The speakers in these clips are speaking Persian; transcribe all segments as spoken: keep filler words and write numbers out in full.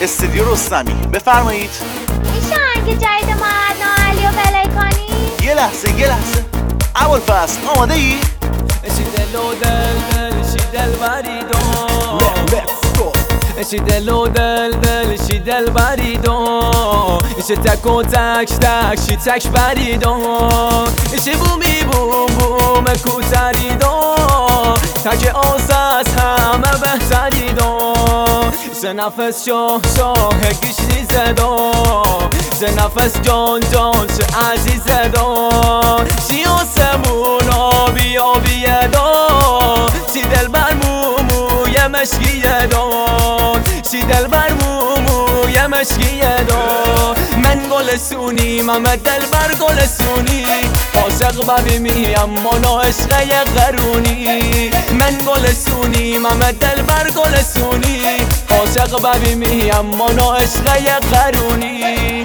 استودیو رستمی. بفرمایید. میشه آهنگ جدید محمد نااهلی رو پلی کنی؟ یه لحظه یه لحظه ابوالفضل آماده ای؟ اشی دل و دل دل اشی دل بریدون اشی دل و دل دل اشی دل بریدون اشی تک و تک تک شی تک بریدون اشی بومی بوم بوم کوتریدون تک آساس همه بهتریدون سه نفس شاه شاه گشنی زدون سه نفس جان جان چه عزیز دون شی آسمون آبی آبی دون شی دل بر موموی مشکی دون شی دل بر موموی مشکی دون من گل سونی ممه دل بر گل سونی عاشق ببیمی اما نا عشق یک غرونی من گل سونی ممه دل بر گل سونی عاشق ببیمی اما نا عشق یک غرونی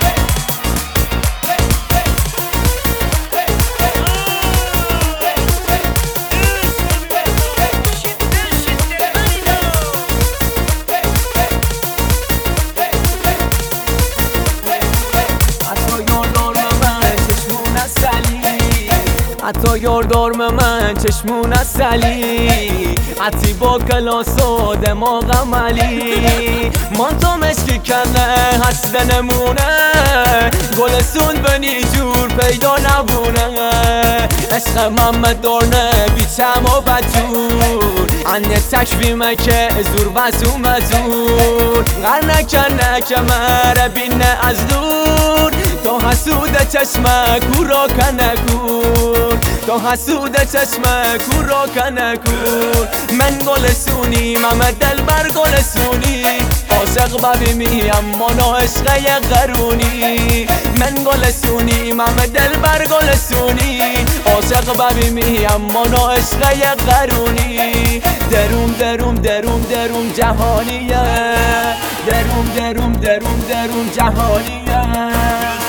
حتی یاردار من چشمون اصلی حتی با کلاس و دماغم علی من تو مشکی کنه هست نمونه گلسون بنی جور پیدا نبونه عشق محمد دارنه بیچم و بدجور عنی تکویمه که زور وزو مزور غر نکنه که مره بینه از دور تو حسود چشمه کورا کنه کور تو حسود چشمه کورا کنه کور من گل سونی ممه دل بر گل سونی عاشق ببیمی اما نا عشق یک غرونی من گل سونی ممه دل بر گل سونی عاشق ببیمی اما نا عشق یک غرونی دروم دروم دروم دروم جهانیه دروم دروم دروم دروم جهانیه